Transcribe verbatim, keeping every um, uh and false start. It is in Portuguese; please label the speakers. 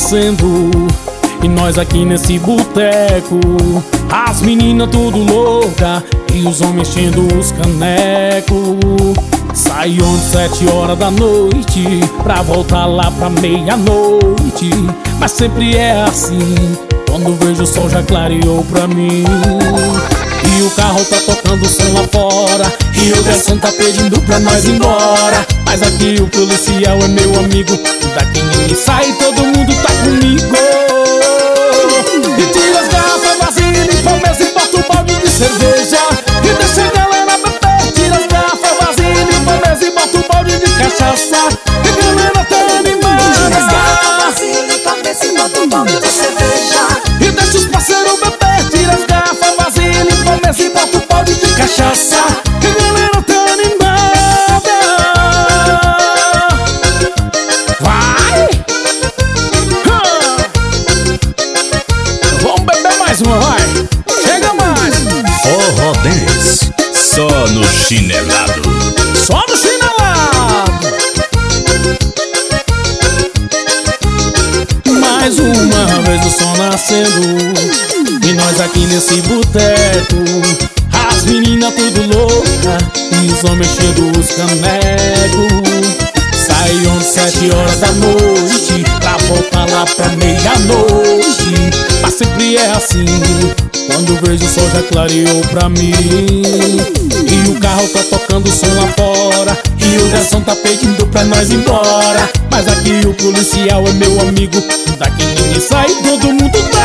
Speaker 1: nascendo e nós aqui nesse boteco. As meninas tudo louca e os homens enchendo os canecos. Saiam de sete horas da noite pra voltar lá pra meia-noite. Mas sempre é assim, quando vejo o sol já clareou pra mim. E o carro tá tocando o som lá fora e o garçom tá pedindo pra nós ir embora. Mas aqui o policial é meu amigo, daqui ninguém sai, todo mundo tá comigo. E tira as garrafas vazias, limpa a mesa e bota um balde de cerveja e deixa a galera beber. Tira as garrafas vazias, limpa a mesa e bota um balde de cachaça e a galera tá animada.
Speaker 2: Tira as garrafas vazias, limpa a mesa e bota um balde de cerveja
Speaker 1: e deixa os parceiros beber. Tira as garrafas vazias, limpa a mesa e bota um balde de cachaça e a galera tá animada. Vai! Vamos beber mais uma, vai! Chega mais!
Speaker 3: Forró Dance, só no chinelado.
Speaker 1: Só no chinelado! Mais uma vez o sol nascendo e nós aqui nesse boteco. As meninas tudo louca e os homens enchendo os canecos. Saiam de sete horas da noite pra voltar lá pra meia-noite. Mas sempre é assim, quando vejo o sol já clareou pra mim. E o carro tá tocando o som lá fora e o garçom tá pedindo pra nós ir embora. Mas aqui o policial é meu amigo, daqui ninguém sai, todo mundo tá